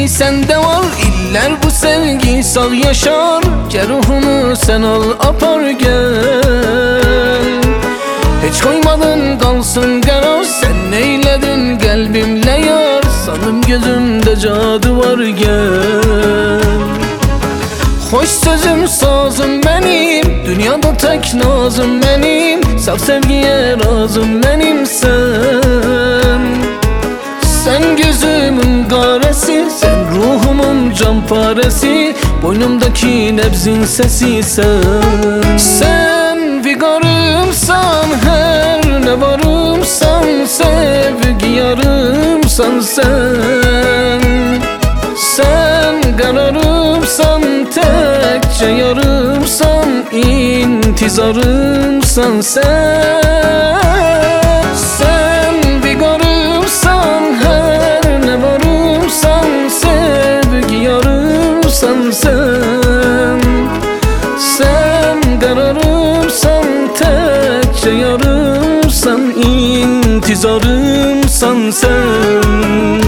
ki sende var, iller bu sevgi sal yaşar. Gel ruhumu sen al apar gel. Hiç koymadın kalsın karar, sen eyledin kalbimle yar. Sanım gözümde cadı var gel. Hoş sözüm sazım benim, dünyada tek nazım benim. Saf sevgiye razım benim sen. Sen gözümün garesi, sen ruhumun can paresi. Boynumdaki nebzin sesi sen. Sen vigarımsan, her ne varımsan, sevgi yarımsan sen. Sen kararımsan, tekçe yarımsan, intizarımsan sen. Sen vigarımsan, her ne varımsan, sevgi yarımsan sen. Sen kararımsan, tekçe yarımsan, intizarımsan sen.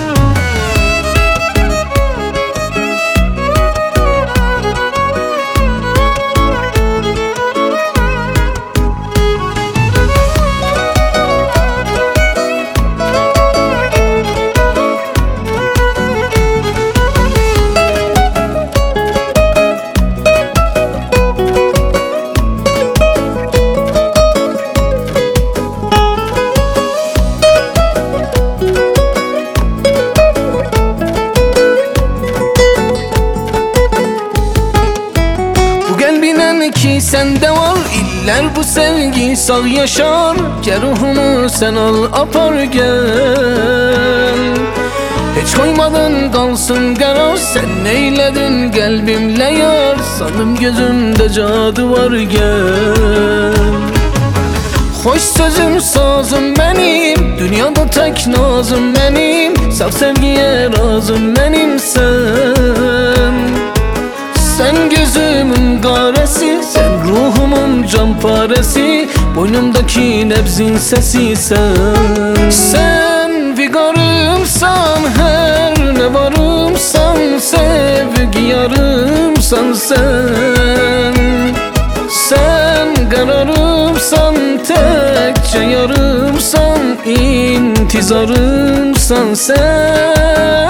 Ki sende var, iller bu sevgi sal yaşar. Gel ruhumu sen al apar gel. Hiç koymadın kalsın karar, sen eyledin kalbimle yar. Sanım gözümde cadı var gel. Hoş sözüm sazım benim, dünyada tek nazım benim. Saf sevgiye razım benim sen. Sen gözümün garesi, sen ruhumun can paresi. Boynumdaki nebzin sesi sen. Sen vigarımsan, her ne varımsan, sevgi yarımsan sen. Sen kararımsan, tekçe yarımsan, intizarımsan sen.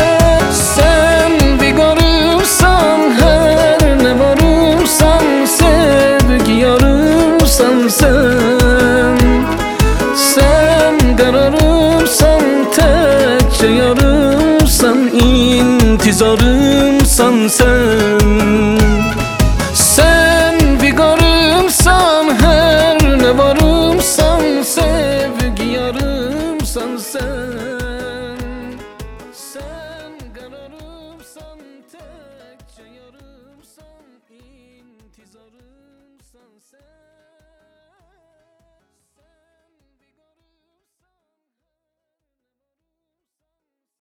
Sen vigarımsan, her ne varımsan, sevgi yarımsan sen. Sen kararımsan, tekçe yarımsan, intizarımsan sen.